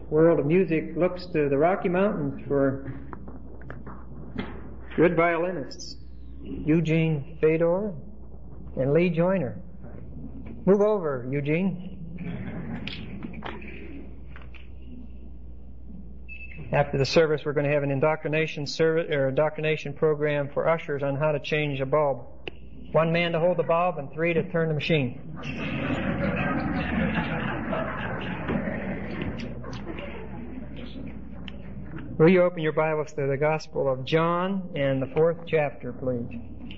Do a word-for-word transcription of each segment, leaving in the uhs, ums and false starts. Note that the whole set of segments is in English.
world of music looks to the Rocky Mountains for good violinists. Eugene Fedor and Lee Joyner. Move over, Eugene. After the service, we're going to have an indoctrination service or indoctrination program for ushers on how to change a bulb. One man to hold the bulb and three to turn the machine. Will you open your Bibles to the Gospel of John and the fourth chapter, please?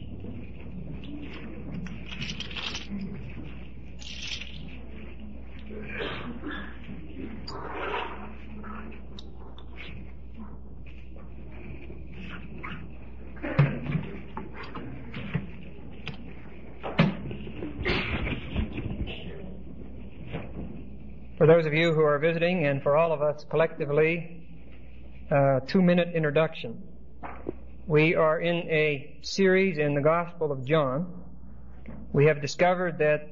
For those of you who are visiting, and for all of us collectively, a two-minute introduction. We are in a series in the Gospel of John. We have discovered that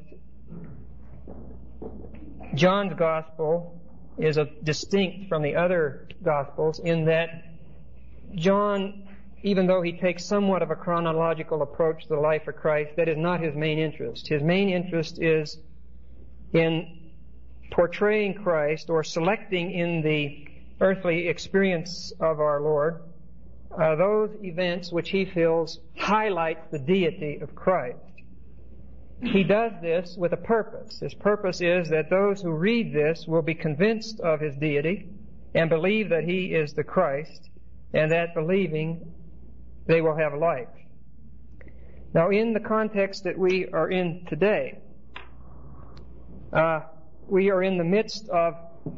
John's Gospel is a, distinct from the other Gospels in that John, even though he takes somewhat of a chronological approach to the life of Christ, that is not his main interest. His main interest is in portraying Christ or selecting in the earthly experience of our Lord uh, those events which he feels highlight the deity of Christ. He does this with a purpose. His purpose is that those who read this will be convinced of his deity and believe that he is the Christ, and that believing they will have life. Now, in the context that we are in today, uh, we are in the midst of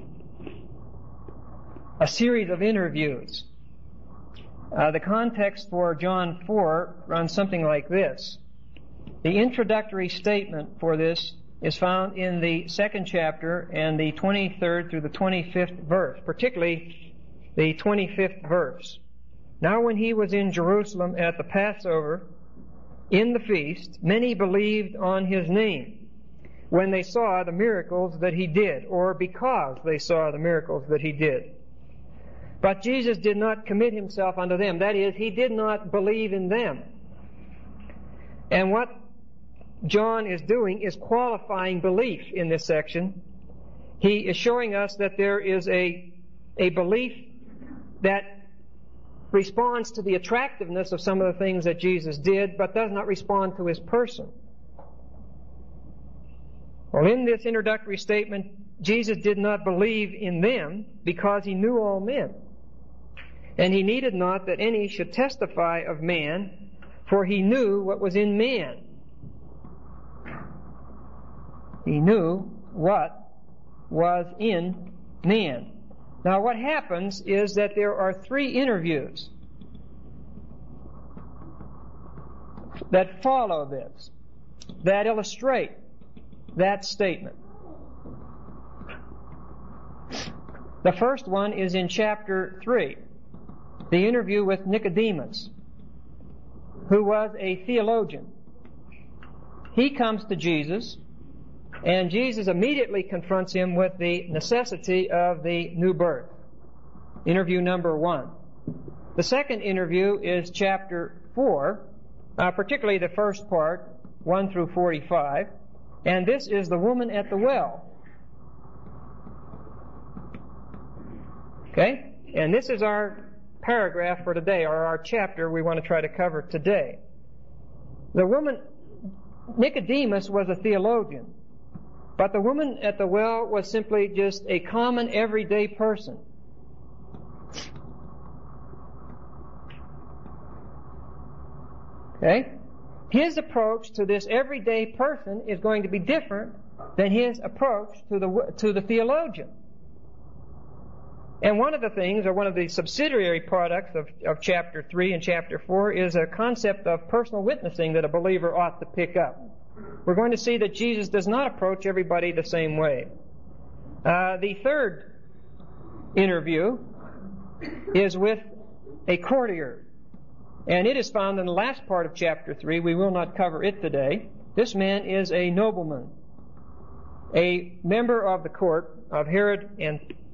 a series of interviews. Uh, the context for John four runs something like this. The introductory statement for this is found in the second chapter and the twenty-third through the twenty-fifth verse, particularly the twenty-fifth verse. Now when he was in Jerusalem at the Passover, in the feast, many believed on his name when they saw the miracles that he did, or because they saw the miracles that he did. But Jesus did not commit himself unto them. That is, he did not believe in them. And what John is doing is qualifying belief in this section. He is showing us that there is a, a belief that responds to the attractiveness of some of the things that Jesus did, but does not respond to his person. Well, in this introductory statement, Jesus did not believe in them because he knew all men. And he needed not that any should testify of man, for he knew what was in man. He knew what was in man. Now, what happens is that there are three interviews that follow this, that illustrate that statement. The first one is in chapter three, the interview with Nicodemus, who was a theologian. He comes to Jesus, and Jesus immediately confronts him with the necessity of the new birth. Interview number one. The second interview is chapter four, uh, particularly the first part, one through forty-five. And this is the woman at the well. Okay? And this is our paragraph for today, or our chapter we want to try to cover today. The woman, Nicodemus was a theologian, but the woman at the well was simply just a common, everyday person. Okay? His approach to this everyday person is going to be different than his approach to the to the theologian. And one of the things, or one of the subsidiary products of, of chapter three and chapter four, is a concept of personal witnessing that a believer ought to pick up. We're going to see that Jesus does not approach everybody the same way. Uh, the third interview is with a courtier. And it is found in the last part of chapter three. We will not cover it today. This man is a nobleman, a member of the court of Herod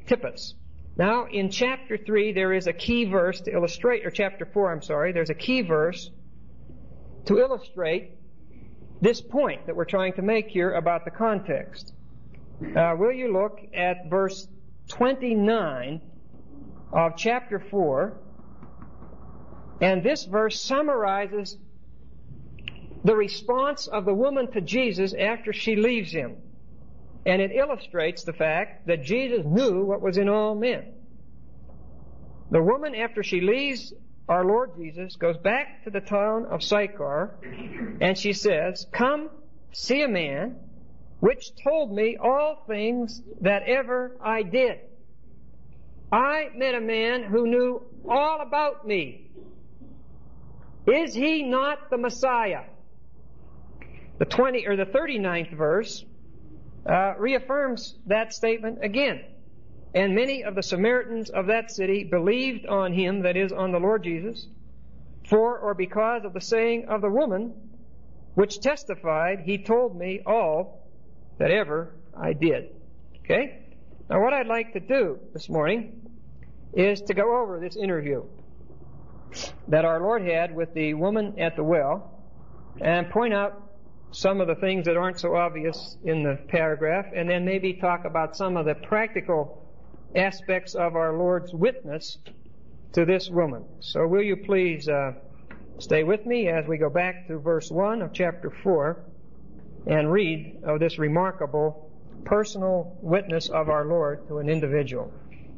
typus. Now, in chapter three, there is a key verse to illustrate, or chapter four, I'm sorry, there's a key verse to illustrate this point that we're trying to make here about the context. Uh, will you look at verse twenty-nine of chapter four? And this verse summarizes the response of the woman to Jesus after she leaves him. And it illustrates the fact that Jesus knew what was in all men. The woman, after she leaves our Lord Jesus, goes back to the town of Sychar, and she says, "Come, see a man which told me all things that ever I did. I met a man who knew all about me. Is he not the Messiah?" The twenty or the thirty-ninth verse uh, reaffirms that statement again. "And many of the Samaritans of that city believed on him," that is, on the Lord Jesus, "for or because of the saying of the woman, which testified, he told me all that ever I did." Okay? Now what I'd like to do this morning is to go over this interview that our Lord had with the woman at the well and point out some of the things that aren't so obvious in the paragraph, and then maybe talk about some of the practical aspects of our Lord's witness to this woman. So will you please uh, stay with me as we go back to verse one of chapter four and read of this remarkable personal witness of our Lord to an individual.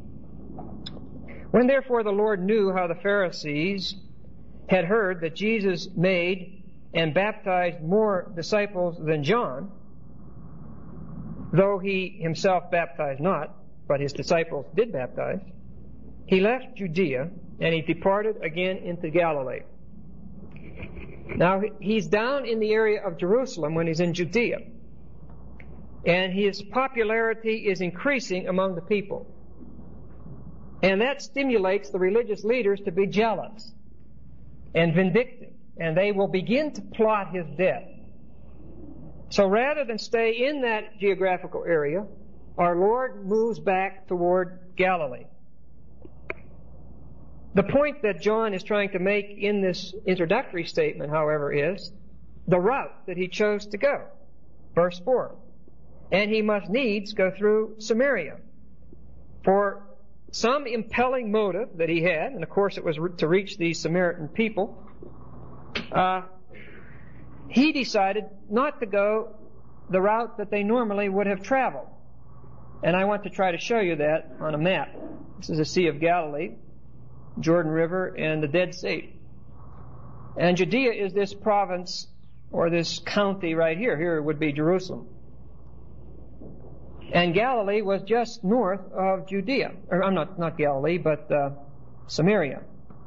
"When therefore the Lord knew how the Pharisees had heard that Jesus made and baptized more disciples than John, though he himself baptized not, but his disciples did baptize, he left Judea and he departed again into Galilee." Now, he's down in the area of Jerusalem when he's in Judea, and his popularity is increasing among the people. And that stimulates the religious leaders to be jealous and vindictive, and they will begin to plot his death. So rather than stay in that geographical area, our Lord moves back toward Galilee. The point that John is trying to make in this introductory statement, however, is the route that he chose to go. Verse four. "And he must needs go through Samaria." For some impelling motive that he had, and of course it was to reach these Samaritan people, uh, he decided not to go the route that they normally would have traveled. And I want to try to show you that on a map. This is the Sea of Galilee, Jordan River, and the Dead Sea. And Judea is this province, or this county right here. Here would be Jerusalem. And Galilee was just north of Judea. Or I'm not, not Galilee, but uh, Samaria.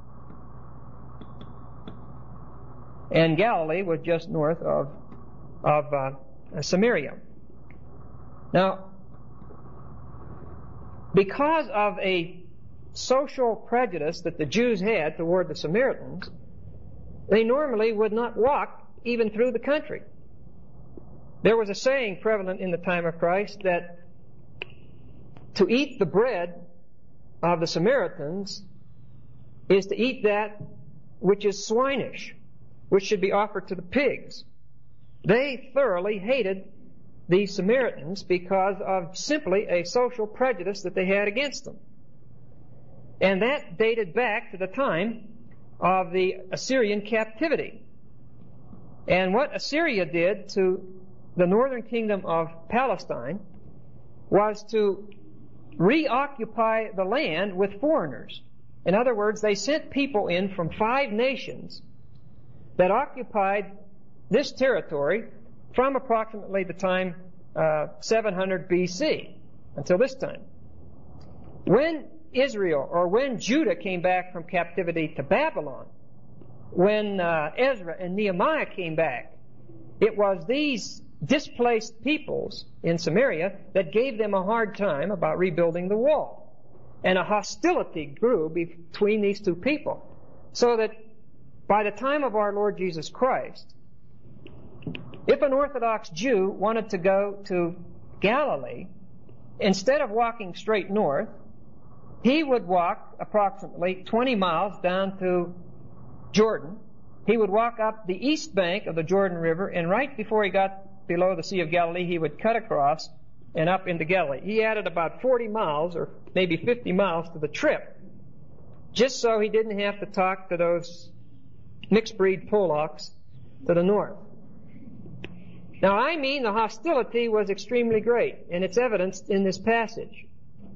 And Galilee was just north of, of uh, Samaria. Now, because of a social prejudice that the Jews had toward the Samaritans, they normally would not walk even through the country. There was a saying prevalent in the time of Christ that to eat the bread of the Samaritans is to eat that which is swinish, which should be offered to the pigs. They thoroughly hated the Samaritans because of simply a social prejudice that they had against them. And that dated back to the time of the Assyrian captivity. And what Assyria did to the northern kingdom of Palestine was to reoccupy the land with foreigners. In other words, they sent people in from five nations that occupied this territory from approximately the time uh, seven hundred B C until this time. When Israel, or when Judah came back from captivity to Babylon, when uh, Ezra and Nehemiah came back, it was these displaced peoples in Samaria that gave them a hard time about rebuilding the wall. And a hostility grew between these two people. So that by the time of our Lord Jesus Christ, if an Orthodox Jew wanted to go to Galilee, instead of walking straight north, he would walk approximately twenty miles down to Jordan. He would walk up the east bank of the Jordan River, and right before he got below the Sea of Galilee, he would cut across and up into Galilee. He added about forty miles, or maybe fifty miles, to the trip, just so he didn't have to talk to those mixed-breed Polacks to the north. Now, I mean, the hostility was extremely great, and it's evidenced in this passage.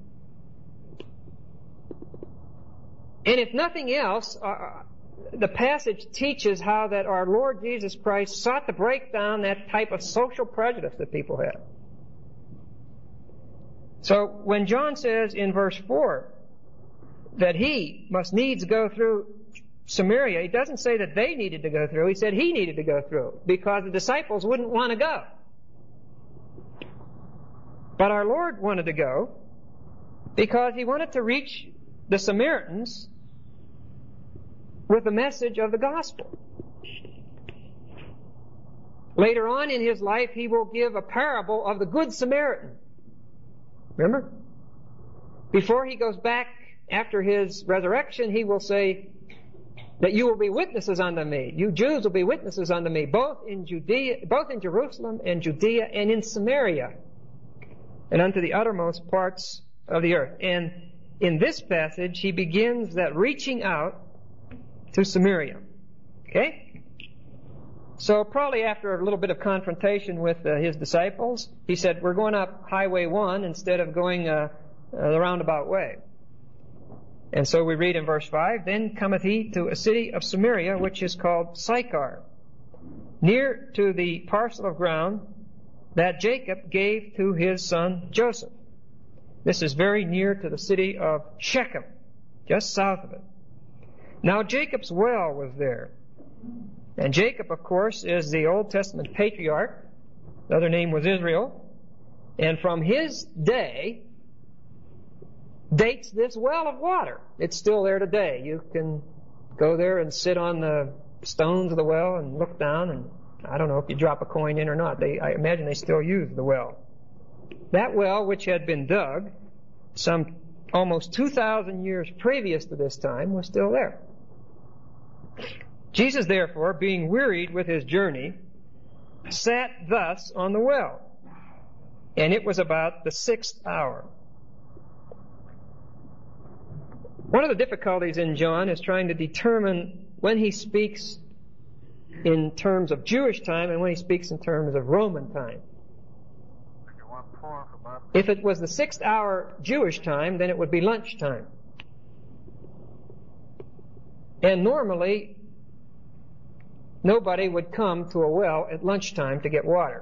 And if nothing else, uh, the passage teaches how that our Lord Jesus Christ sought to break down that type of social prejudice that people have. So when John says in verse four that he must needs go through Samaria, he doesn't say that they needed to go through. He said he needed to go through because the disciples wouldn't want to go. But our Lord wanted to go because he wanted to reach the Samaritans with the message of the gospel. Later on in his life, he will give a parable of the Good Samaritan. Remember? Before he goes back after his resurrection, he will say that you will be witnesses unto me. You Jews will be witnesses unto me, both in Judea, both in Jerusalem and Judea and in Samaria, and unto the uttermost parts of the earth. And in this passage, he begins that reaching out to Samaria. Okay? So probably after a little bit of confrontation with uh, his disciples, he said, we're going up Highway one instead of going uh, uh, the roundabout way. And so we read in verse five, Then cometh he to a city of Samaria, which is called Sychar, near to the parcel of ground that Jacob gave to his son Joseph. This is very near to the city of Shechem, just south of it. Now Jacob's well was there. And Jacob, of course, is the Old Testament patriarch. The other name was Israel. And from his day dates this well of water. It's still there today. You can go there and sit on the stones of the well and look down, and I don't know if you drop a coin in or not. They, I imagine they still use the well. That well, which had been dug some almost two thousand years previous to this time, was still there. Jesus, therefore, being wearied with his journey, sat thus on the well. And it was about the sixth hour. One of the difficulties in John is trying to determine when he speaks in terms of Jewish time and when he speaks in terms of Roman time. If it was the sixth hour Jewish time, then it would be lunchtime. And normally, nobody would come to a well at lunchtime to get water.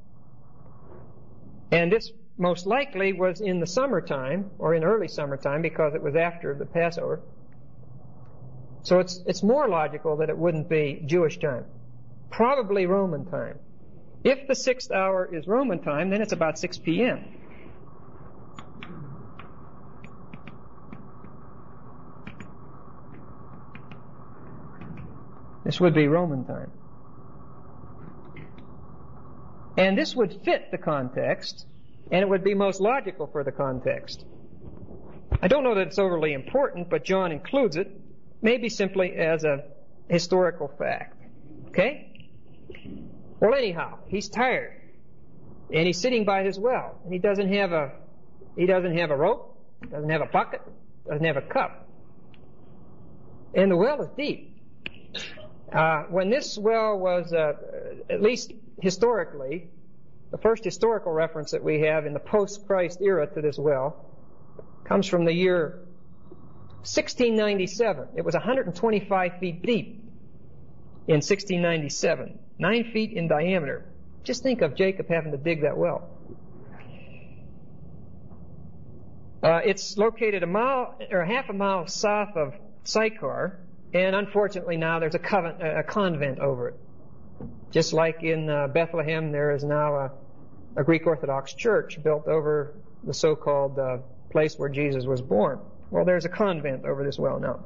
And this most likely was in the summertime, or in early summertime, because it was after the Passover. So it's, it's more logical that it wouldn't be Jewish time. Probably Roman time. If the sixth hour is Roman time, then it's about six p.m. This would be Roman time. And this would fit the context, and it would be most logical for the context. I don't know that it's overly important, but John includes it, maybe simply as a historical fact. Okay? Well, anyhow, he's tired, and he's sitting by his well, and he doesn't have a he doesn't have a rope, doesn't have a bucket, doesn't have a cup, and the well is deep. Uh, when this well was, uh, at least historically, the first historical reference that we have in the post-Christ era to this well comes from the year sixteen ninety-seven. It was one hundred twenty-five feet deep in sixteen ninety-seven, nine feet in diameter. Just think of Jacob having to dig that well. Uh, it's located a mile or half a mile south of Sychar. And unfortunately now there's a, coven, a convent over it. Just like in uh, Bethlehem, there is now a, a Greek Orthodox church built over the so-called uh, place where Jesus was born. Well, there's a convent over this well now.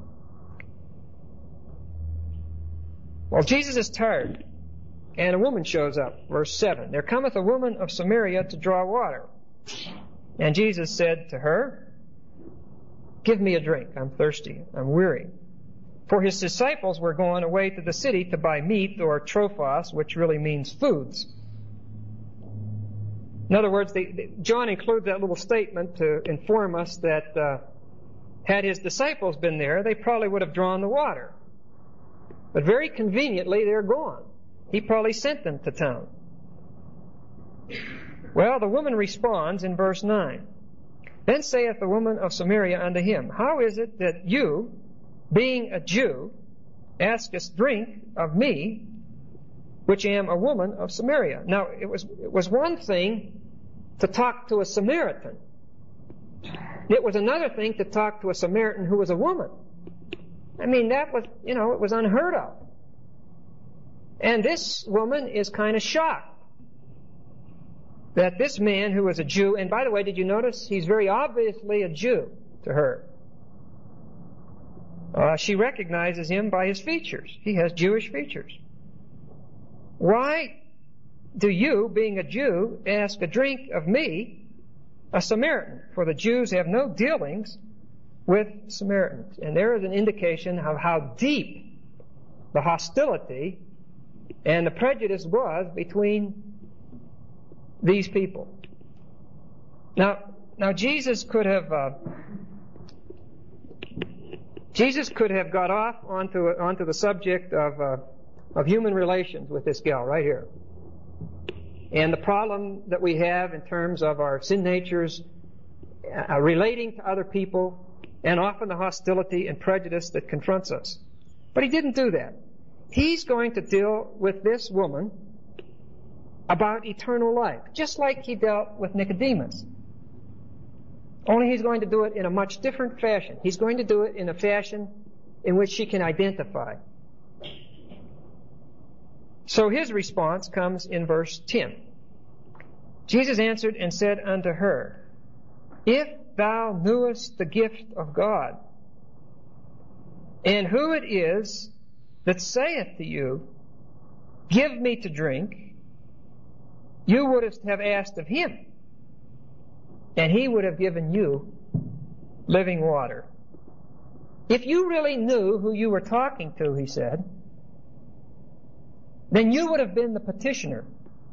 Well, Jesus is tired, and a woman shows up. Verse seven, There cometh a woman of Samaria to draw water. And Jesus said to her, Give me a drink. I'm thirsty. I'm weary. For his disciples were going away to the city to buy meat, or trophos, which really means foods. In other words, they, they, John includes that little statement to inform us that uh, had his disciples been there, they probably would have drawn the water. But very conveniently, they're gone. He probably sent them to town. Well, the woman responds in verse nine. Then saith the woman of Samaria unto him, How is it that you, being a Jew, askest drink of me, which am a woman of Samaria? Now, it was, it was one thing to talk to a Samaritan. It was another thing to talk to a Samaritan who was a woman. I mean, that was, you know, it was unheard of. And this woman is kind of shocked that this man who was a Jew, and by the way, did you notice he's very obviously a Jew to her. Uh, she recognizes him by his features. He has Jewish features. Why do you, being a Jew, ask a drink of me, a Samaritan? For the Jews have no dealings with Samaritans. And there is an indication of how deep the hostility and the prejudice was between these people. Now, now Jesus could have uh, Jesus could have got off onto onto the subject of uh, of human relations with this gal right here, and the problem that we have in terms of our sin natures uh, relating to other people, and often the hostility and prejudice that confronts us. But he didn't do that. He's going to deal with this woman about eternal life, just like he dealt with Nicodemus. Only he's going to do it in a much different fashion. He's going to do it in a fashion in which she can identify. So his response comes in verse ten. Jesus answered and said unto her, If thou knewest the gift of God, and who it is that saith to you, Give me to drink, you wouldst have asked of him, and he would have given you living water. If you really knew who you were talking to, he said, then you would have been the petitioner,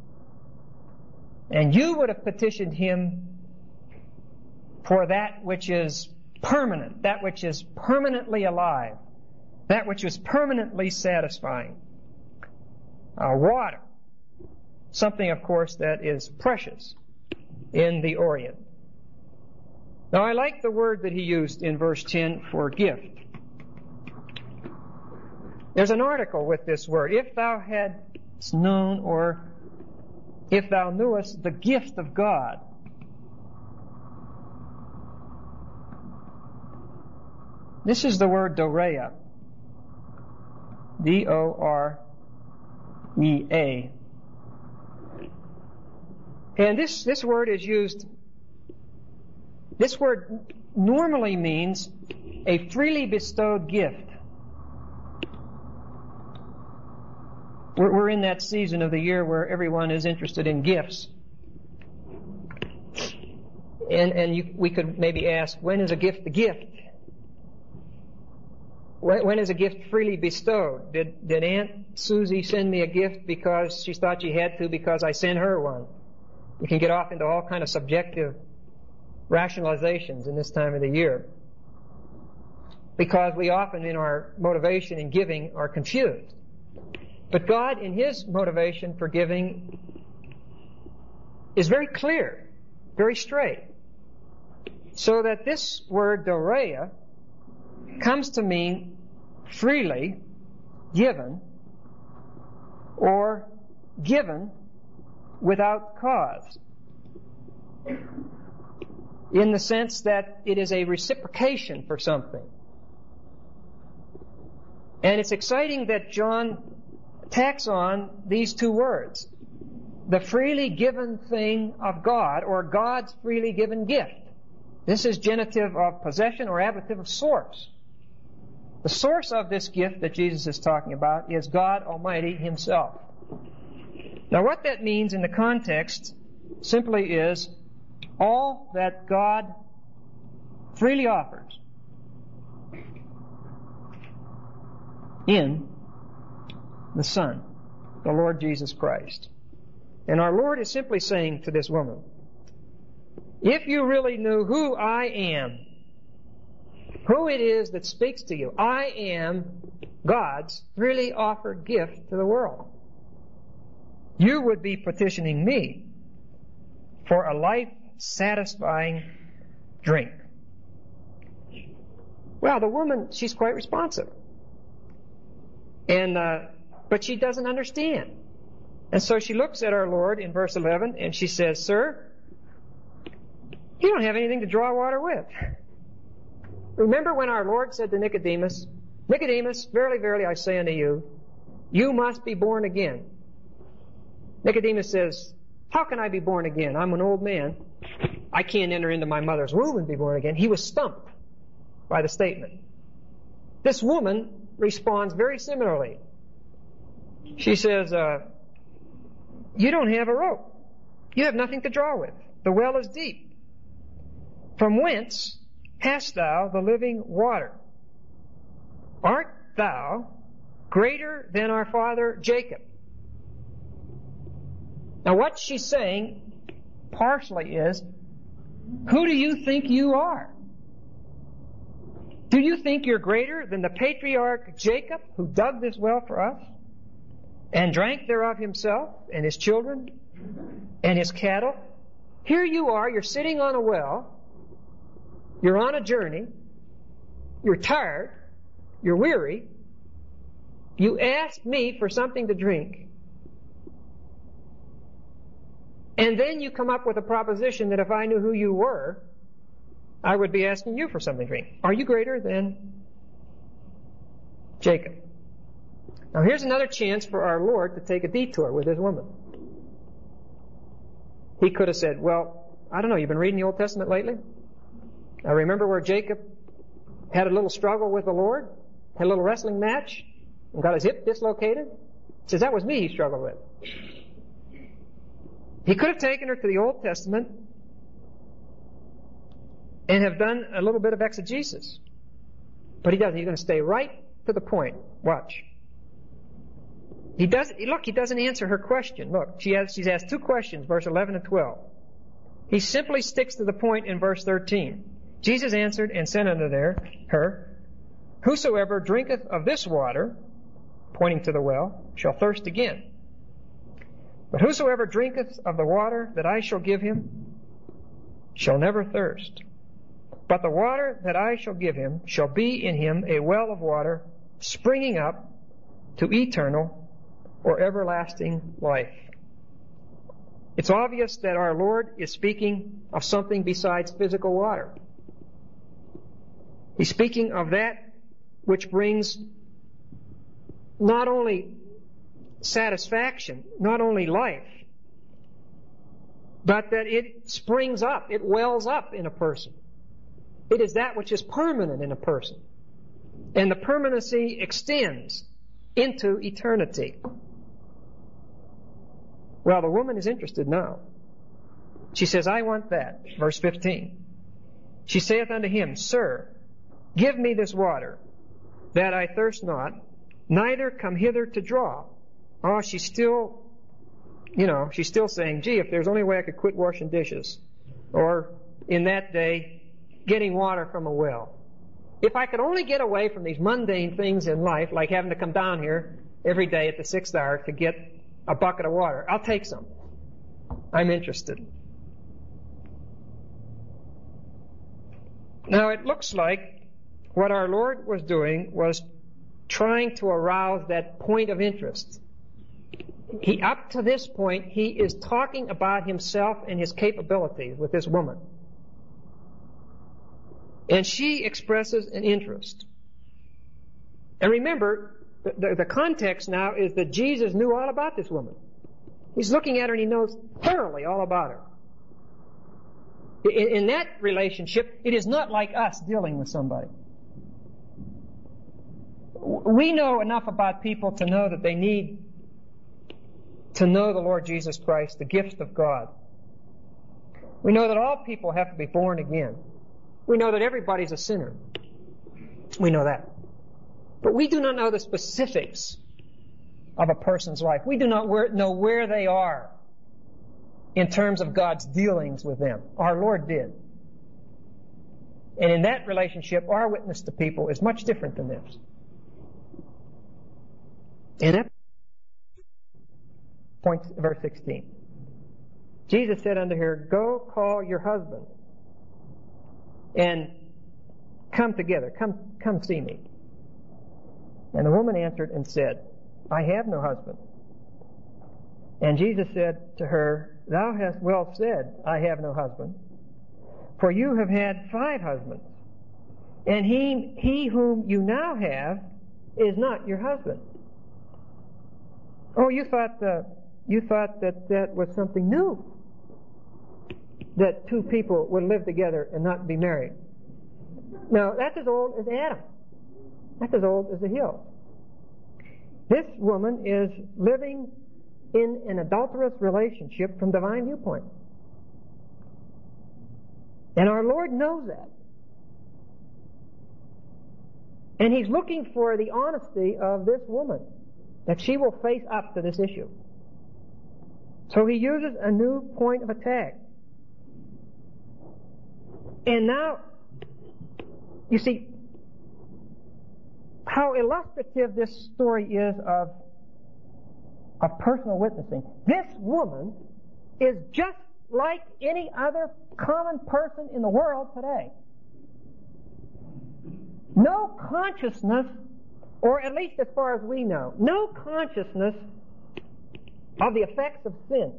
and you would have petitioned him for that which is permanent, that which is permanently alive, that which is permanently satisfying. Uh, water. Something, of course, that is precious in the Orient. Now, I like the word that he used in verse ten for gift. There's an article with this word. If thou hadst known, or if thou knewest the gift of God. This is the word dorea. D O R E A. And this, this word is used, this word normally means a freely bestowed gift. We're, we're in that season of the year where everyone is interested in gifts. And, and you, we could maybe ask, when is a gift a gift? When, when is a gift freely bestowed? Did, did Aunt Susie send me a gift because she thought she had to because I sent her one? We can get off into all kind of subjective rationalizations in this time of the year, because we often in our motivation in giving are confused. But God, in His motivation for giving, is very clear, very straight. So that this word dorea comes to mean freely given, or given without cause, in the sense that it is a reciprocation for something. And it's exciting that John tacks on these two words, the freely given thing of God, or God's freely given gift. This is genitive of possession or ablative of source. The source of this gift that Jesus is talking about is God Almighty Himself. Now, what that means in the context simply is all that God freely offers in the Son, the Lord Jesus Christ. And our Lord is simply saying to this woman, if you really knew who I am, who it is that speaks to you, I am God's freely offered gift to the world, you would be petitioning me for a life-satisfying drink. Well, the woman, she's quite responsive. And, uh, but she doesn't understand. And so she looks at our Lord in verse eleven and she says, Sir, you don't have anything to draw water with. Remember when our Lord said to Nicodemus, Nicodemus, verily, verily, I say unto you, you must be born again. Nicodemus says, how can I be born again? I'm an old man. I can't enter into my mother's womb and be born again. He was stumped by the statement. This woman responds very similarly. She says, uh, you don't have a rope. You have nothing to draw with. The well is deep. From whence hast thou the living water? Art thou greater than our father Jacob? Now what she's saying partially is, who do you think you are? Do you think you're greater than the patriarch Jacob, who dug this well for us and drank thereof himself and his children and his cattle? Here you are, you're sitting on a well, you're on a journey, you're tired, you're weary, you ask me for something to drink, and then you come up with a proposition that if I knew who you were, I would be asking you for something to drink. Are you greater than Jacob? Now here's another chance for our Lord to take a detour with this woman. He could have said, well, I don't know, you've been reading the Old Testament lately? I remember where Jacob had a little struggle with the Lord, had a little wrestling match, and got his hip dislocated. He says, that was me he struggled with. He could have taken her to the Old Testament and have done a little bit of exegesis. But he doesn't. He's going to stay right to the point. Watch. He does, look, he doesn't answer her question. Look, she has, she's asked two questions, verse eleven and twelve. He simply sticks to the point in verse thirteen. Jesus answered and said unto her, whosoever drinketh of this water, pointing to the well, shall thirst again. But whosoever drinketh of the water that I shall give him, shall never thirst. But the water that I shall give him shall be in him a well of water, springing up to eternal or everlasting life. It's obvious that our Lord is speaking of something besides physical water. He's speaking of that which brings not only satisfaction, not only life, but that it springs up, it wells up in a person. It is that which is permanent in a person. And the permanency extends into eternity. Well, the woman is interested now. She says, I want that. Verse fifteen. She saith unto him, Sir, give me this water, that I thirst not, neither come hither to draw. Oh, she's still, you know, she's still saying, gee, if there's only a way I could quit washing dishes. Or, in that day, getting water from a well. If I could only get away from these mundane things in life, like having to come down here every day at the sixth hour to get a bucket of water, I'll take some. I'm interested. Now, it looks like what our Lord was doing was trying to arouse that point of interest. He, up to this point, he is talking about himself and his capabilities with this woman. And she expresses an interest. And remember, the, the, the context now is that Jesus knew all about this woman. He's looking at her and he knows thoroughly all about her. In, in that relationship, it is not like us dealing with somebody. We know enough about people to know that they need to know the Lord Jesus Christ, the gift of God. We know that all people have to be born again. We know that everybody's a sinner. We know that. But we do not know the specifics of a person's life. We do not know where they are in terms of God's dealings with them. Our Lord did. And in that relationship, our witness to people is much different than this. And that point, verse sixteen. Jesus said unto her, Go call your husband and come together. Come, come see me. And the woman answered and said, I have no husband. And Jesus said to her, Thou hast well said, I have no husband. For you have had five husbands, and he, he whom you now have is not your husband. Oh, you thought uh, you thought that that was something new, that two people would live together and not be married. No, that's as old as Adam. That's as old as the hills. This woman is living in an adulterous relationship from divine viewpoint. And our Lord knows that. And He's looking for the honesty of this woman, that she will face up to this issue. So He uses a new point of attack. And now, you see, how illustrative this story is of, of personal witnessing. This woman is just like any other common person in the world today. No consciousness, or at least as far as we know, no consciousness of the effects of sin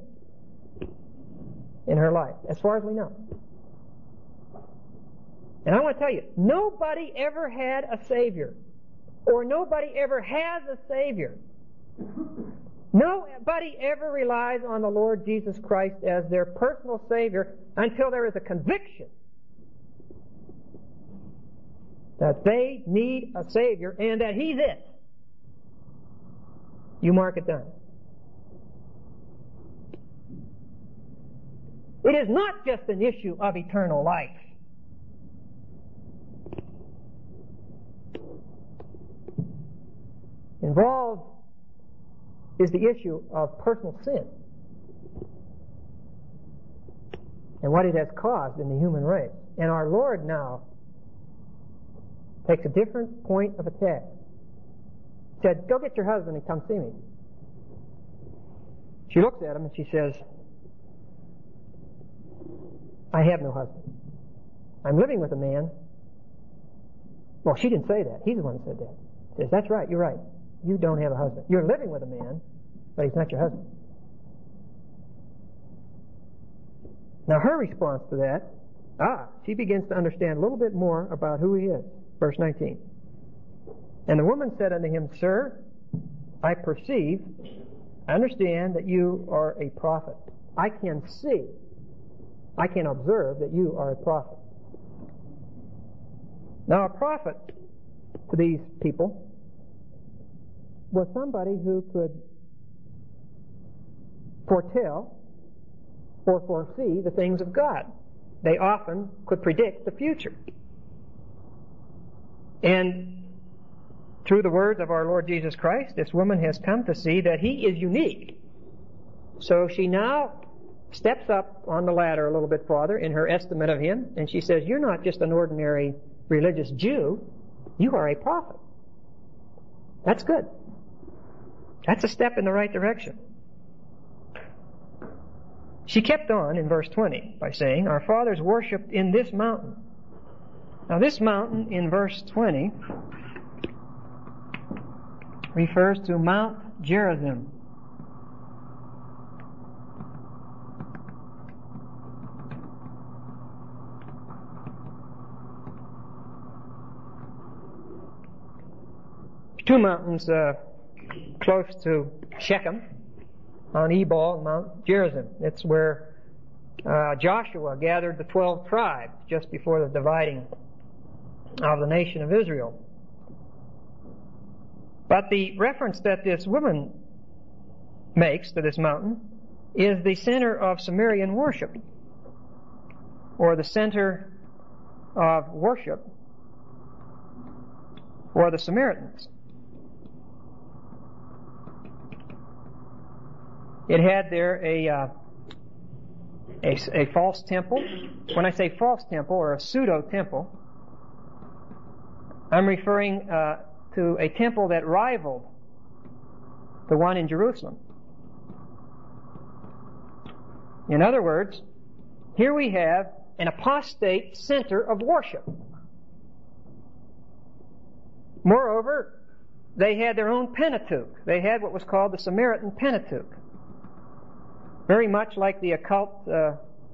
in her life, as far as we know. And I want to tell you, nobody ever had a Savior, or nobody ever has a Savior. Nobody ever relies on the Lord Jesus Christ as their personal Savior until there is a conviction that they need a Savior and that He's it. You mark it down. It is not just an issue of eternal life. Involved is the issue of personal sin and what it has caused in the human race. And our Lord now takes a different point of attack. He said, Go get your husband and come see me. She looks at him and she says, I have no husband. I'm living with a man. Well, she didn't say that. He's the one who said that. He says, That's right, you're right. You don't have a husband. You're living with a man, but he's not your husband. Now her response to that, ah, she begins to understand a little bit more about who he is. Verse nineteen. And the woman said unto him, Sir, I perceive, I understand that you are a prophet. I can see, I can observe that you are a prophet. Now a prophet to these people was somebody who could foretell or foresee the things of God. They often could predict the future. And through the words of our Lord Jesus Christ, this woman has come to see that He is unique. So she now steps up on the ladder a little bit farther in her estimate of Him, and she says, You're not just an ordinary religious Jew, you are a prophet. That's good. That's a step in the right direction. She kept on in verse twenty by saying, Our fathers worshipped in this mountain. Now this mountain in verse twenty refers to Mount Gerizim. Two mountains uh, close to Shechem on Ebal and Mount Gerizim. It's where uh, Joshua gathered the twelve tribes just before the dividing of the nation of Israel. But the reference that this woman makes to this mountain is the center of Sumerian worship, or the center of worship for the Samaritans. It had there a, uh, a, a false temple. When I say false temple or a pseudo-temple, I'm referring uh, to a temple that rivaled the one in Jerusalem. In other words, here we have an apostate center of worship. Moreover, they had their own Pentateuch. They had what was called the Samaritan Pentateuch. Very much like the occult uh,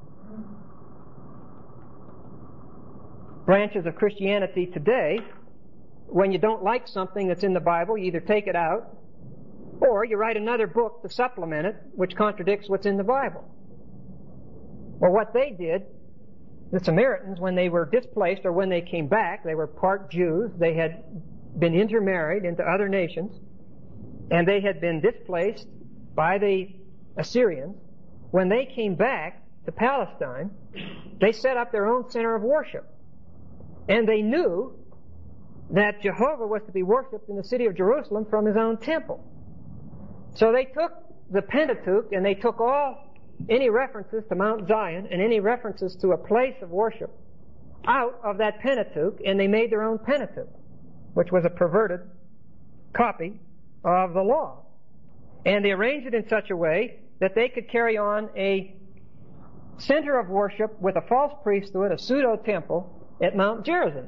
branches of Christianity today. When you don't like something that's in the Bible, you either take it out or you write another book to supplement it, which contradicts what's in the Bible. Well, what they did, the Samaritans, when they were displaced or when they came back, they were part Jews. They had been intermarried into other nations, and they had been displaced by the Assyrians. When they came back to Palestine, they set up their own center of worship. And they knew that Jehovah was to be worshipped in the city of Jerusalem from his own temple. So they took the Pentateuch and they took all, any references to Mount Zion and any references to a place of worship out of that Pentateuch, and they made their own Pentateuch, which was a perverted copy of the law. And they arranged it in such a way that they could carry on a center of worship with a false priesthood, a pseudo-temple at Mount Gerizim.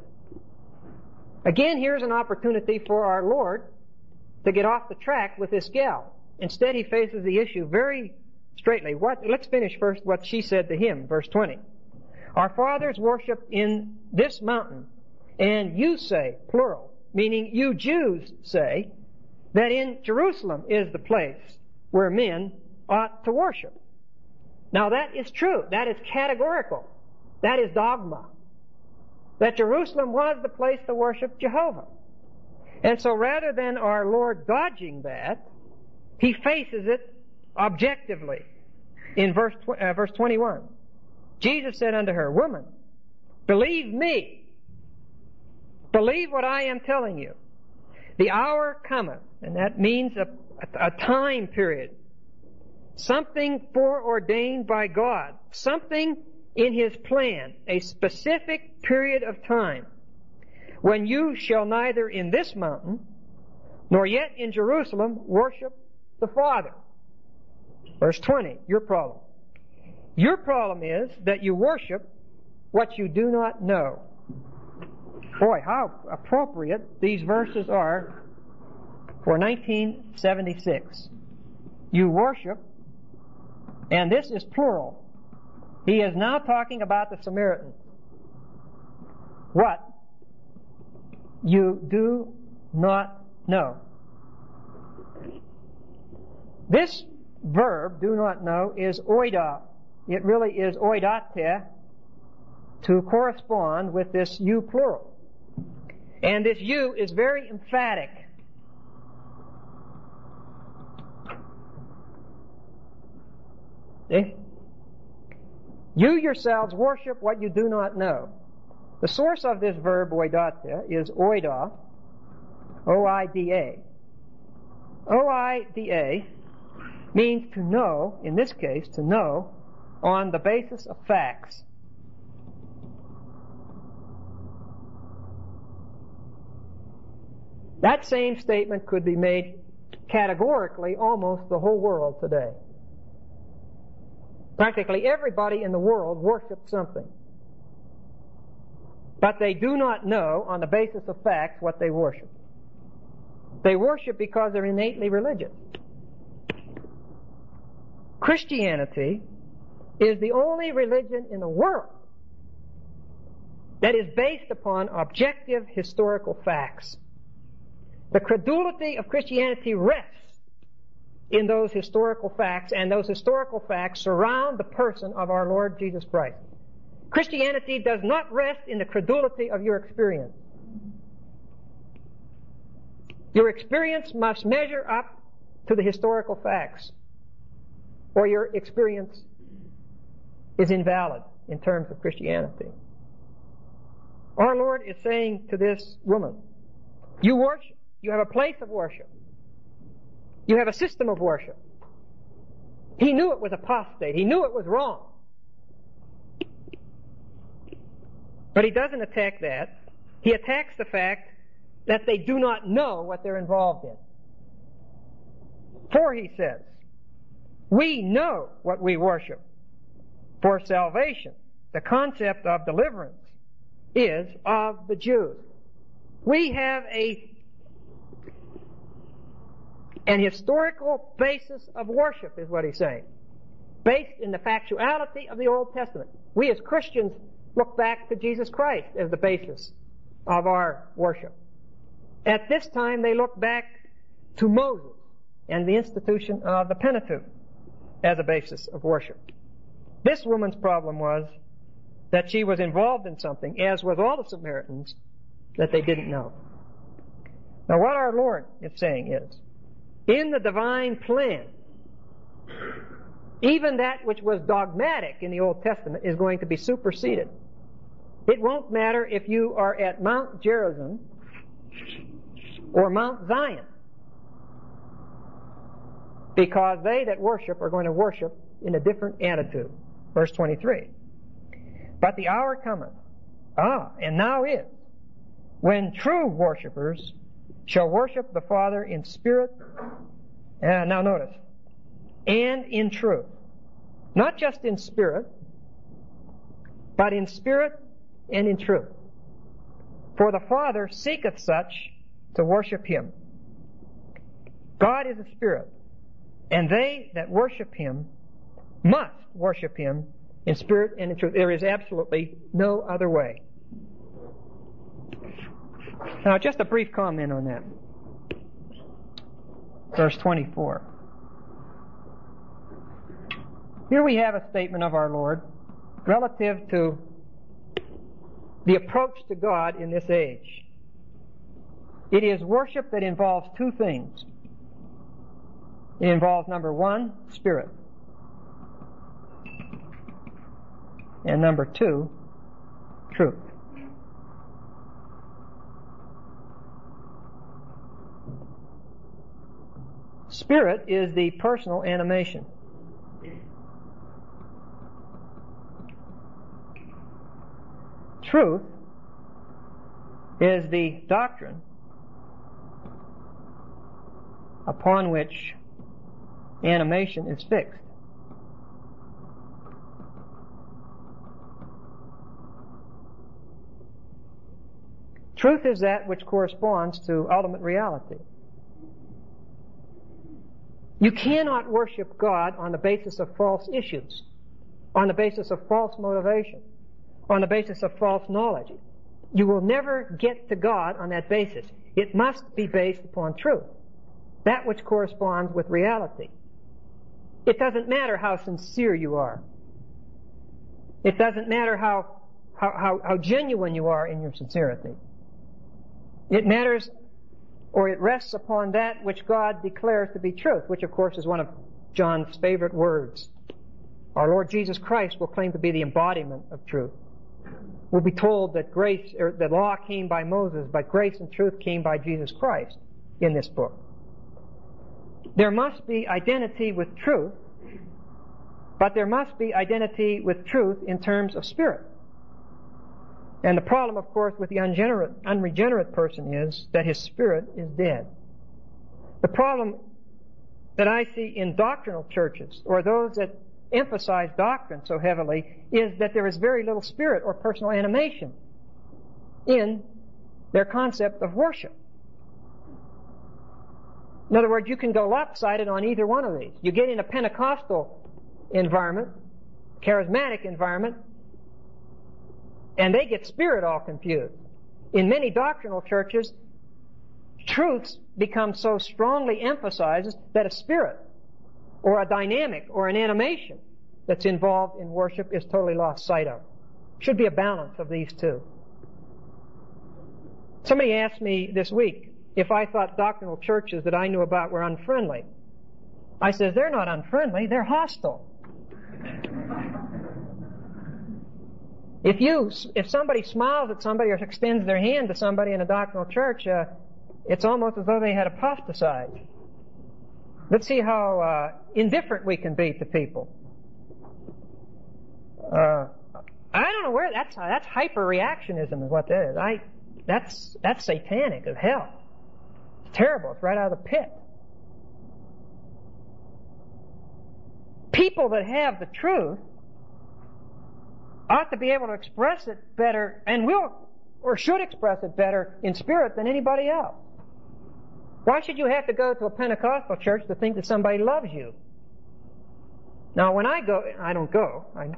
Again, here's an opportunity for our Lord to get off the track with this gal. Instead, he faces the issue very straightly. What, let's finish first what she said to him, verse twenty. Our fathers worshiped in this mountain, and you say, plural, meaning you Jews say, that in Jerusalem is the place where men ought to worship. Now that is true. That is categorical. That is dogma. That Jerusalem was the place to worship Jehovah. And so rather than our Lord dodging that, he faces it objectively. In verse, uh, verse twenty-one, Jesus said unto her, Woman, believe me. Believe what I am telling you. The hour cometh, and that means a, a, a time period. Something foreordained by God. Something in his plan. A specific period of time. When you shall neither in this mountain, nor yet in Jerusalem, worship the Father. Verse twenty, your problem. Your problem is that you worship what you do not know. Boy, how appropriate these verses are for nineteen seventy-six. You worship, and this is plural. He is now talking about the Samaritans. What you do not know. This verb, do not know, is oida. It really is oidate to correspond with this you plural. And this you is very emphatic. See? You yourselves worship what you do not know. The source of this verb oidate is oida, O I D A. O I D A means to know, in this case, to know on the basis of facts. That same statement could be made categorically almost the whole world today. Practically everybody in the world worships something. But they do not know on the basis of facts what they worship. They worship because they're innately religious. Christianity is the only religion in the world that is based upon objective historical facts. The credulity of Christianity rests in those historical facts, and those historical facts surround the person of our Lord Jesus Christ. Christianity does not rest in the credulity of your experience. Your experience must measure up to the historical facts, or your experience is invalid in terms of Christianity. Our Lord is saying to this woman, You worship. You have a place of worship. You have a system of worship. He knew it was apostate. He knew it was wrong. But he doesn't attack that. He attacks the fact that they do not know what they're involved in. For, he says, we know what we worship. For salvation, the concept of deliverance, is of the Jews. We have a an historical basis of worship, is what he's saying, based in the factuality of the Old Testament. We as Christians look back to Jesus Christ as the basis of our worship. At this time, they look back to Moses and the institution of the Pentateuch as a basis of worship. This woman's problem was that she was involved in something, as was all the Samaritans, that they didn't know. Now, what our Lord is saying is, in the divine plan, even that which was dogmatic in the Old Testament is going to be superseded. It won't matter if you are at Mount Gerizim or Mount Zion, because they that worship are going to worship in a different attitude. Verse twenty-three. But the hour cometh, ah, and now is, when true worshipers shall worship the Father in spirit, and now notice, and in truth. Not just in spirit, but in spirit and in truth. For the Father seeketh such to worship Him. God is a spirit, and they that worship Him must worship Him in spirit and in truth. There is absolutely no other way. Now, just a brief comment on that. Verse twenty-four. Here we have a statement of our Lord relative to the approach to God in this age. It is worship that involves two things. It involves, number one, spirit. And number two, truth. Spirit is the personal animation. Truth is the doctrine upon which animation is fixed. Truth is that which corresponds to ultimate reality. You cannot worship God on the basis of false issues, on the basis of false motivation, on the basis of false knowledge. You will never get to God on that basis. It must be based upon truth, that which corresponds with reality. It doesn't matter how sincere you are. It doesn't matter how, how, how, how genuine you are in your sincerity. It matters, or it rests upon that which God declares to be truth, which of course is one of John's favorite words. Our Lord Jesus Christ will claim to be the embodiment of truth. We'll be told that grace, or the law came by Moses, but grace and truth came by Jesus Christ in this book. There must be identity with truth, but there must be identity with truth in terms of spirit. And the problem, of course, with the unregenerate, unregenerate person is that his spirit is dead. The problem that I see in doctrinal churches, or those that emphasize doctrine so heavily, is that there is very little spirit or personal animation in their concept of worship. In other words, you can go lopsided on either one of these. You get in a Pentecostal environment, charismatic environment, and they get spirit all confused. In many doctrinal churches, truths become so strongly emphasized that a spirit or a dynamic or an animation that's involved in worship is totally lost sight of. Should be a balance of these two. Somebody asked me this week if I thought doctrinal churches that I knew about were unfriendly. I says, they're not unfriendly, they're hostile. If you, if somebody smiles at somebody or extends their hand to somebody in a doctrinal church, uh, it's almost as though they had apostatized. Let's see how uh, indifferent we can be to people. Uh, I don't know where that's that's hyper-reactionism is what that is. I that's that's satanic as hell. It's terrible. It's right out of the pit. People that have the truth ought to be able to express it better, and will or should express it better in spirit than anybody else. Why should you have to go to a Pentecostal church to think that somebody loves you? Now, when I go, I don't go. I,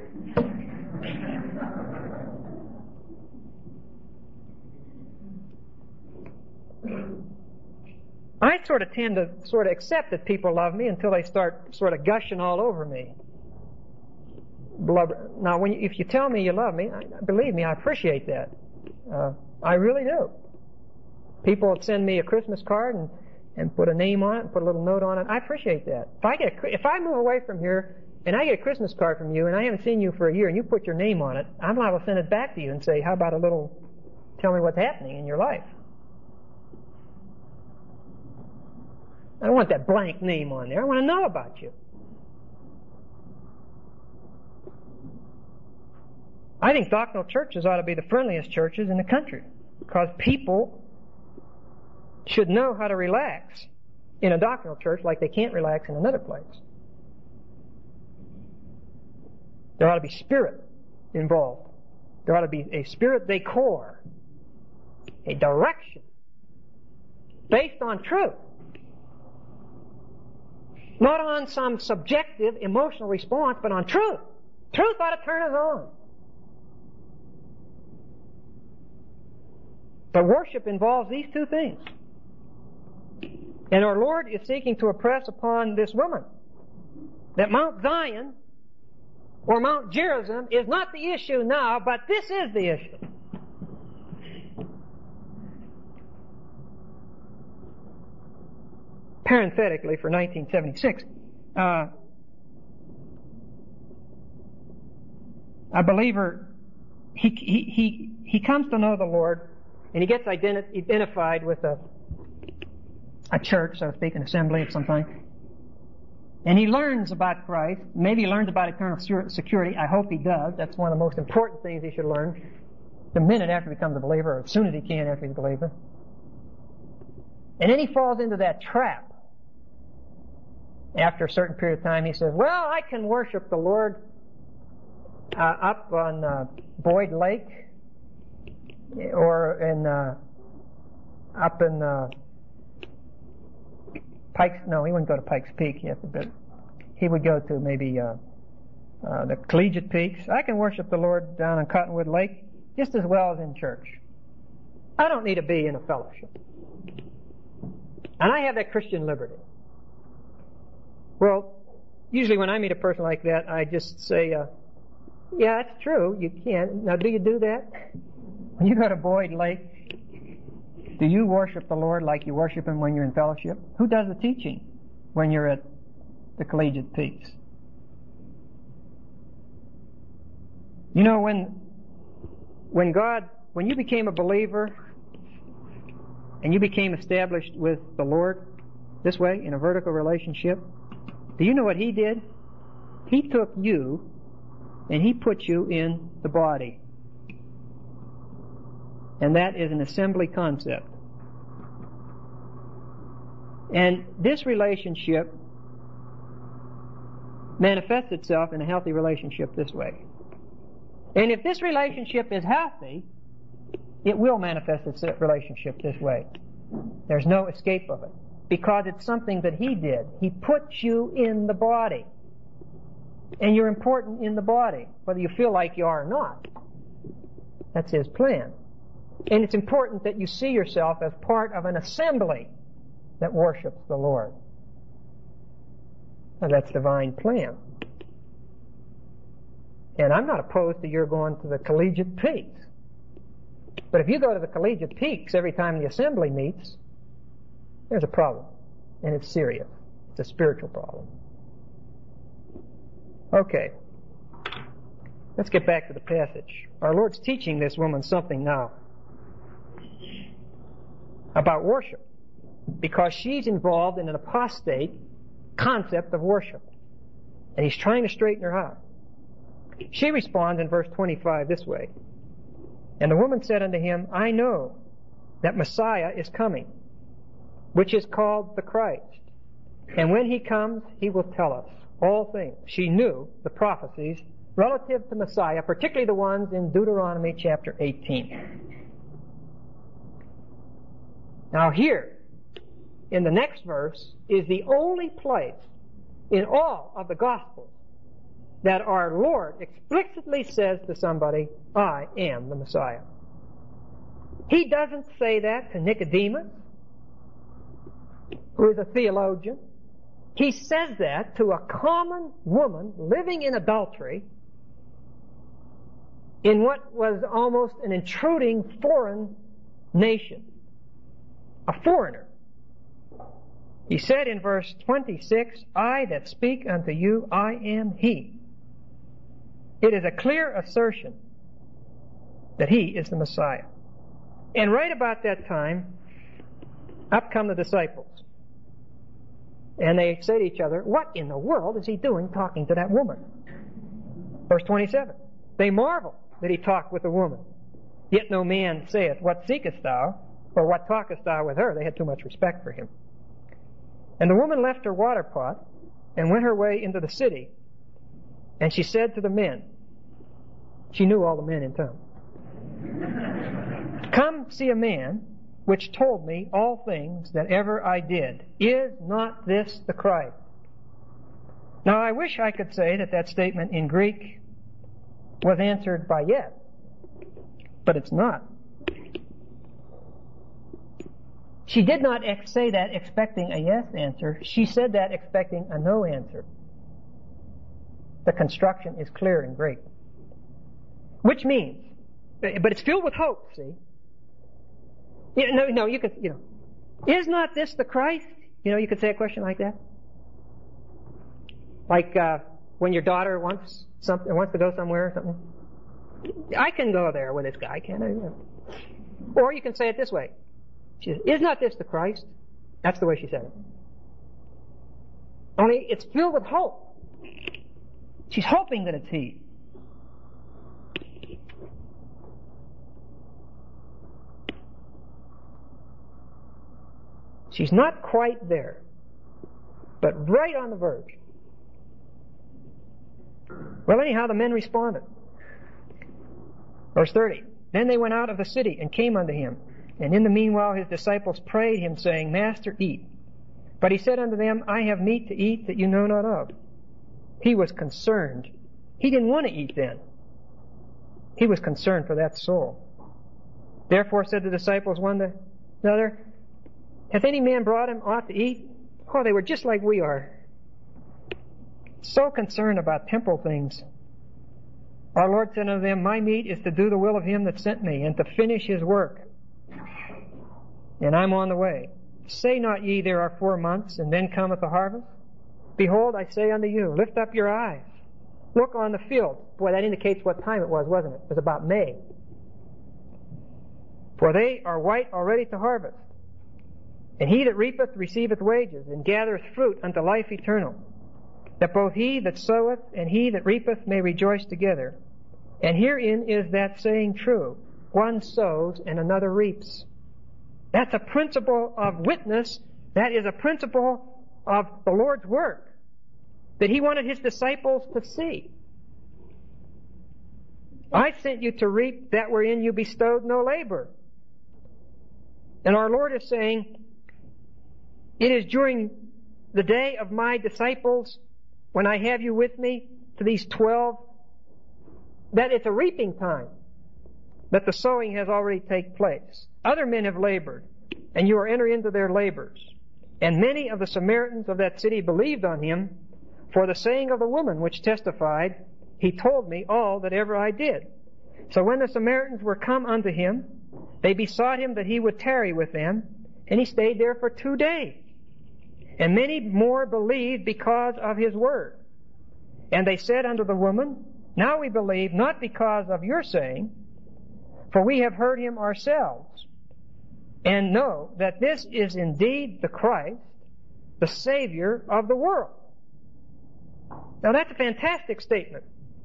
I sort of tend to sort of accept that people love me until they start sort of gushing all over me. Blubber. Now, when you, if you tell me you love me, I, believe me, I appreciate that. Uh, I really do. People send me a Christmas card and, and put a name on it and put a little note on it. I appreciate that. If I get a, if I move away from here and I get a Christmas card from you and I haven't seen you for a year and you put your name on it, I'm liable to send it back to you and say, how about a little, tell me what's happening in your life. I don't want that blank name on there. I want to know about you. I think doctrinal churches ought to be the friendliest churches in the country, because people should know how to relax in a doctrinal church like they can't relax in another place. There ought to be spirit involved. There ought to be a spirit decor, a direction based on truth. Not on some subjective emotional response, but on truth. Truth ought to turn us on. But worship involves these two things. And our Lord is seeking to impress upon this woman that Mount Zion or Mount Gerizim is not the issue now, but this is the issue. Parenthetically, for nineteen seventy-six, uh, a believer, he, he, he, he comes to know the Lord, and he gets identi- identified with a, a church, so to speak, an assembly of some kind. And he learns about Christ. Maybe he learns about eternal security. I hope he does. That's one of the most important things he should learn the minute after he becomes a believer, or as soon as he can after he's a believer. And then he falls into that trap. After a certain period of time, he says, well, I can worship the Lord uh, up on uh, Boyd Lake, or in uh, up in uh, Pikes. No, he wouldn't go to Pikes Peak yet, but he would go to maybe uh, uh, the Collegiate Peaks. I can worship the Lord down on Cottonwood Lake just as well as in church. I don't need to be in a fellowship, and I have that Christian liberty. Well, usually when I meet a person like that, I just say, uh, yeah, that's true, you can. Now, do you do that? When you go to Boyd Lake, do you worship the Lord like you worship Him when you're in fellowship? Who does the teaching when you're at the Collegiate Peaks? You know, when, when God, when you became a believer and you became established with the Lord this way, in a vertical relationship, do you know what He did? He took you and He put you in the body. And that is an assembly concept. And this relationship manifests itself in a healthy relationship this way. And if this relationship is healthy, it will manifest its relationship this way. There's no escape of it. Because it's something that He did. He put you in the body. And you're important in the body, whether you feel like you are or not. That's His plan. And it's important that you see yourself as part of an assembly that worships the Lord. Now, that's divine plan. And I'm not opposed to your going to the Collegiate Peaks. But if you go to the Collegiate Peaks every time the assembly meets, there's a problem. And it's serious. It's a spiritual problem. Okay. Let's get back to the passage. Our Lord's teaching this woman something now. about worship, because she's involved in an apostate concept of worship. And he's trying to straighten her out. She responds in verse twenty-five this way. And the woman said unto him, I know that Messiah is coming, which is called the Christ. And when he comes, he will tell us all things. She knew the prophecies relative to Messiah, particularly the ones in Deuteronomy chapter eighteen. Now here, in the next verse, is the only place in all of the Gospels that our Lord explicitly says to somebody, I am the Messiah. He doesn't say that to Nicodemus, who is a theologian. He says that to a common woman living in adultery in what was almost an intruding foreign nation. A foreigner. He said in verse twenty-six, I that speak unto you, I am he. It is a clear assertion that he is the Messiah. And right about that time, up come the disciples. And they say to each other, what in the world is he doing talking to that woman? Verse twenty-seven, they marvel that he talked with the woman. Yet no man saith, what seekest thou? Or what talkest thou with her? They had too much respect for him. And the woman left her water pot and went her way into the city. And she said to the men, she knew all the men in town, come see a man which told me all things that ever I did. Is not this the Christ? Now I wish I could say that that statement in Greek was answered by yes, but it's not. She did not ex- say that expecting a yes answer. She said that expecting a no answer. The construction is clear in Greek. Which means, but it's filled with hope, see? You know, no, you could, you know, is not this the Christ? You know, you could say a question like that. Like, uh, when your daughter wants something, wants to go somewhere or something. I can go there with this guy, can't I? Or you can say it this way. She says, is not this the Christ? That's the way she said it. Only it's filled with hope. She's hoping that it's he. She's not quite there, but right on the verge. Well, anyhow, the men responded. Verse thirty, then they went out of the city and came unto him. And in the meanwhile his disciples prayed him, saying, Master, eat. But he said unto them, I have meat to eat that you know not of. He was concerned. He didn't want to eat then. He was concerned for that soul. Therefore said the disciples one to another, hath any man brought him aught to eat? Oh, they were just like we are. So concerned about temporal things. Our Lord said unto them, my meat is to do the will of him that sent me, and to finish his work. And I'm on the way. Say not ye, there are four months, and then cometh the harvest? Behold, I say unto you, lift up your eyes. Look on the field. Boy, that indicates what time it was, wasn't it? It was about May. For they are white already to harvest. And he that reapeth receiveth wages, and gathereth fruit unto life eternal, that both he that soweth and he that reapeth may rejoice together. And herein is that saying true, one sows and another reaps. That's a principle of witness. That is a principle of the Lord's work that he wanted his disciples to see. I sent you to reap that wherein you bestowed no labor. And our Lord is saying, it is during the day of my disciples, when I have you with me, to these twelve, that it's a reaping time, that the sowing has already taken place. Other men have labored, and you are entering into their labors. And many of the Samaritans of that city believed on him, for the saying of the woman which testified, he told me all that ever I did. So when the Samaritans were come unto him, they besought him that he would tarry with them, and he stayed there for two days. And many more believed because of his word. And they said unto the woman, now we believe, not because of your saying, for we have heard him ourselves, and know that this is indeed the Christ, the Savior of the world. Now that's a fantastic statement.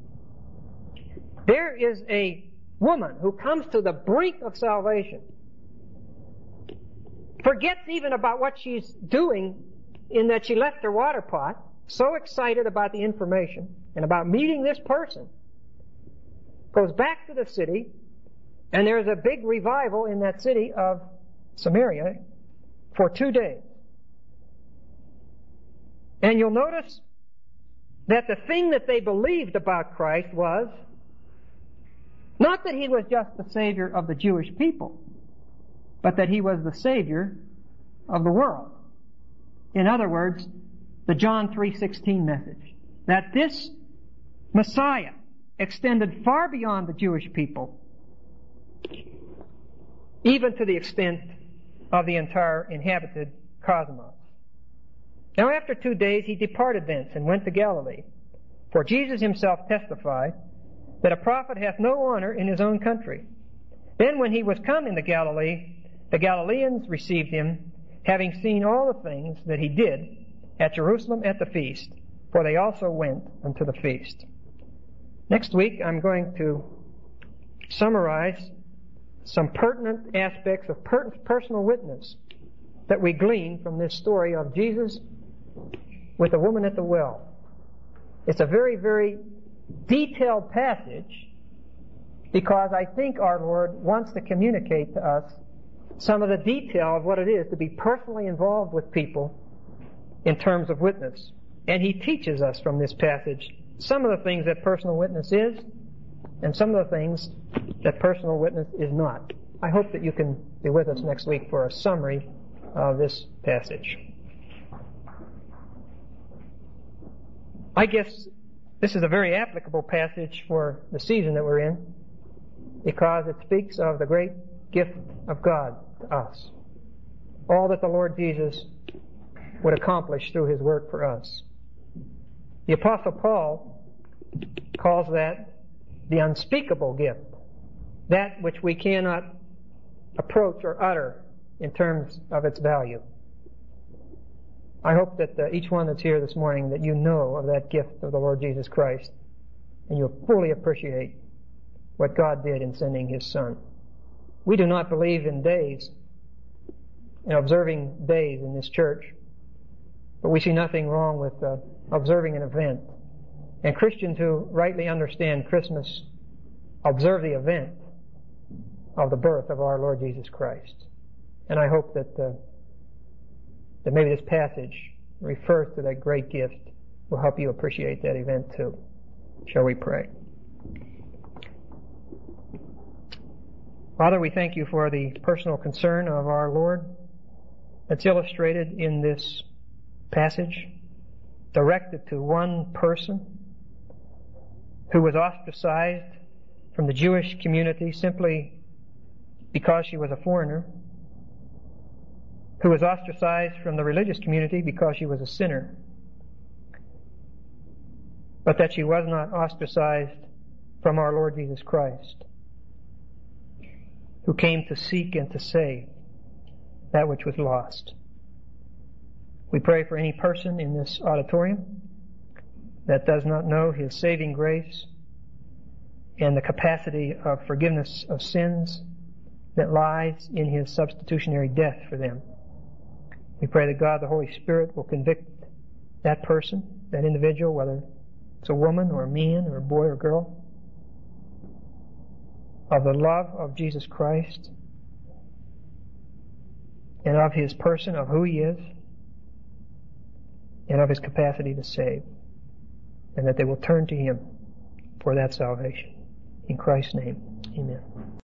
There is a woman who comes to the brink of salvation, forgets even about what she's doing in that she left her water pot, so excited about the information and about meeting this person, goes back to the city, and there's a big revival in that city of Samaria for two days. And you'll notice that the thing that they believed about Christ was not that He was just the Savior of the Jewish people, but that He was the Savior of the world. In other words, the John three sixteen message, that this Messiah extended far beyond the Jewish people, even to the extent of the entire inhabited cosmos. Now after two days he departed thence and went to Galilee. For Jesus himself testified that a prophet hath no honor in his own country. Then when he was come into Galilee, the Galileans received him, having seen all the things that he did at Jerusalem at the feast, for they also went unto the feast. Next week I'm going to summarize some pertinent aspects of per- personal witness that we glean from this story of Jesus with the woman at the well. It's a very, very detailed passage because I think our Lord wants to communicate to us some of the detail of what it is to be personally involved with people in terms of witness. And He teaches us from this passage some of the things that personal witness is and some of the things that personal witness is not. I hope that you can be with us next week for a summary of this passage. I guess this is a very applicable passage for the season that we're in because it speaks of the great gift of God to us. All that the Lord Jesus would accomplish through His work for us. The Apostle Paul calls that the unspeakable gift, that which we cannot approach or utter in terms of its value. I hope that uh, each one that's here this morning, that you know of that gift of the Lord Jesus Christ, and you'll fully appreciate what God did in sending His Son. We do not believe in days, in observing days in this church, but we see nothing wrong with uh, observing an event. And Christians who rightly understand Christmas observe the event of the birth of our Lord Jesus Christ. And I hope that uh, that maybe this passage refers to that great gift will help you appreciate that event too. Shall we pray? Father, we thank You for the personal concern of our Lord that's illustrated in this passage, directed to one person who was ostracized from the Jewish community simply because she was a foreigner, who was ostracized from the religious community because she was a sinner, but that she was not ostracized from our Lord Jesus Christ, who came to seek and to save that which was lost. We pray for any person in this auditorium that does not know His saving grace and the capacity of forgiveness of sins that lies in His substitutionary death for them. We pray that God, the Holy Spirit, will convict that person, that individual, whether it's a woman or a man or a boy or girl, of the love of Jesus Christ and of His person, of who He is, and of His capacity to save, and that they will turn to Him for that salvation. In Christ's name, amen.